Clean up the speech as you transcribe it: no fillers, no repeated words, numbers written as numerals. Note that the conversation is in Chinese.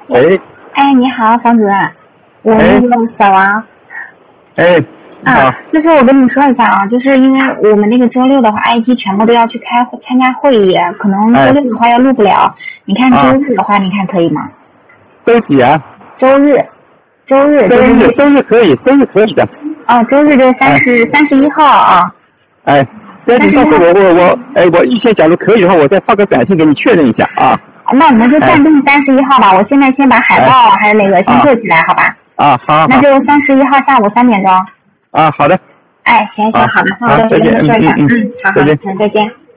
喂， 哎，你好，房主任，我那个小王。就是我跟你说一下啊，就是因为我们那个周六的话，IT 全部都要去参加会议，可能周六的话要录不了。你看周日的话，你看可以吗？ 周几啊？ 周日可以，周日可以的。 周日就是31号啊。 但是到时候我预先假如可以的话，我再发个短信给你确认一下啊。 那我们就暂定31号吧，我现在先把海报还有那个先做起来，好吧？ 好。 那就31号下午3点钟。 好的。 行，好的，那我再去跟他说一下。好，再见。